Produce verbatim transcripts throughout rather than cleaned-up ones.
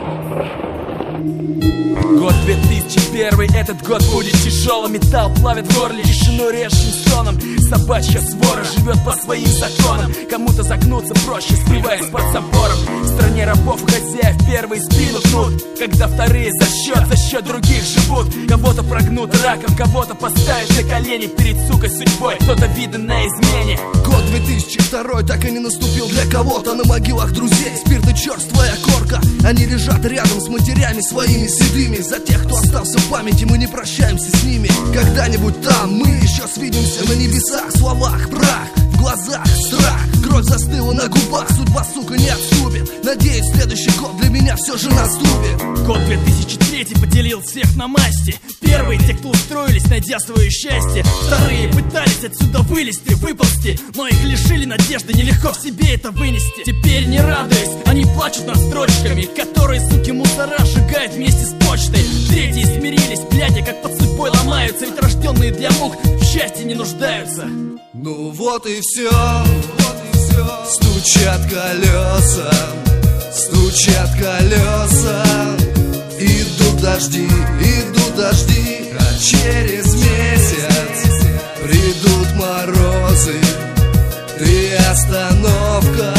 Год две тысячи первый, этот год будет тяжелым. Металл плавит в горле, тишину режущим стоном. Собачья свора живет по своим законам. Кому-то загнуться проще, скрываясь под забором. В стране рабов у хозяев первые спину гнут, когда вторые за счет, за счет других живут. Кого-то прогнут раком, кого-то поставят на колени перед, сука, судьбой. Кто-то виден на измене. Год две тысячи второй так и не наступил для кого-то. На могилах друзей спирт и черствая корка. Они лежат рядом с матерями своими седыми. За тех, кто остался в памяти, мы не прощаемся с ними. Когда-нибудь там мы еще свидимся на небесах. В словах прах, в глазах страх. Кровь застыла на губах, судьба, сука, не отступит. Надеюсь, следующий год для меня все же наступит. Год две тысячи третий поделил всех на масти. Первые те, кто устроились, найдя свое счастье. Вторые пытались отсюда вылезти, выползти, но их лишили надежды, нелегко в себе это вынести. Теперь не радуясь, они плачут над строчками, которые, суки, мусора сжигают вместе с почтой. Третьи смирились, глядя, как под судьбой ломаются. Ведь рожденные для мук в счастье не нуждаются. Ну вот и все, вот и все. Стучат колеса, стучат колеса. Идут дожди, идут дожди, а через месяц придут морозы. Ты остановка,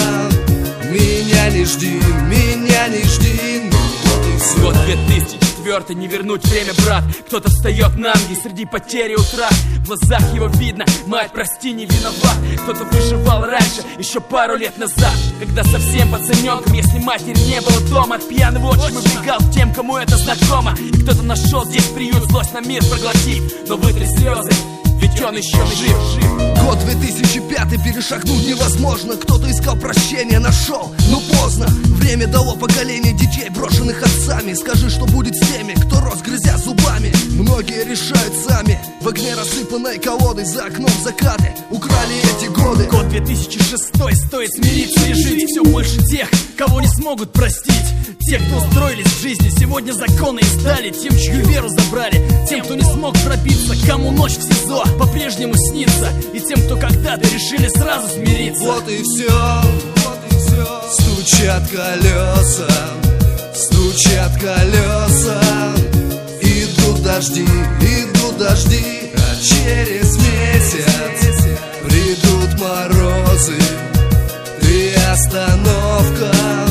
меня не жди, меня не жди. Ну вот и все. Год две тысячи четвёртый, не вернуть время, брат. Кто-то встает на ноги среди потери утра. В глазах его видно, мать, прости, не виноват. Кто-то выживал раньше, еще пару лет назад, когда совсем пацаненком, если матери не было дома, от пьяного отчима бегал к тем, кому это знакомо. И кто-то нашел здесь приют, злость на мир проглотив. Но вытри слезы, ведь он еще жив, жив. Год две тысячи пятый, перешагнуть невозможно. Кто-то искал прощения, нашел, но поздно. Время дало поколение детей, брошенных отцами. Скажи, что будет с теми, кто рос, грызя зубами. Многие решают сами, в огне рассыпанной колодой. За окном закаты украли эти годы. Год две тысячи шестой, стоит смириться и жить. Все больше тех, кого не смогут простить. Те, кто устроились в жизни, сегодня законы издали. Тем, чью веру забрали, тем, кто не смог пробиться, кому ночь в СИЗО по-прежнему снится, и тем, кто когда-то решили сразу смириться. Вот и все, вот и все. Стучат колеса, стучат колеса. Идут дожди, идут дожди, а через месяц придут морозы. Ты остановка,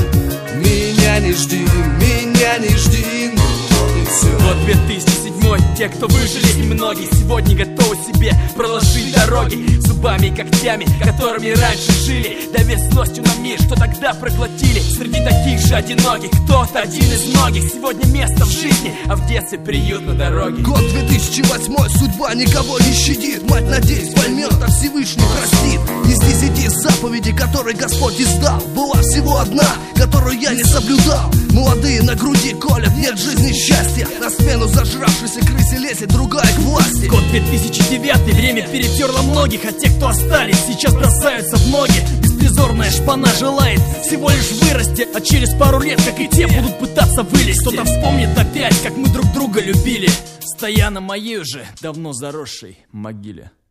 меня не жди, меня не жди. Ну вот и все. Год две тысячи седьмой, те, кто выжили, немногие сегодня готовы себе проложить дороги зубами и когтями, которыми раньше жили. Давя злостью на мир, что тогда проглотили. Среди таких же одиноких кто-то один из многих. Сегодня место в жизни, а в детстве приют на дороге. Год две тысячи восьмой, судьба никого не щадит. Мать, надеюсь, поймет, а Всевышний простит. Из десяти заповедей, которые Господь издал, была всего одна, которую я не соблюдал. Молодые на груди колят, нет жизни счастья. На смену зажравшейся крысе лезет другая к власти. Год две тысячи девятый, время перетерло многих, а те, кто остались, сейчас бросаются в ноги. Беспризорная шпана желает всего лишь вырасти, а через пару лет, как и те, будут пытаться вылезть. Кто-то вспомнит опять, как мы друг друга любили, стоя на моей уже давно заросшей могиле.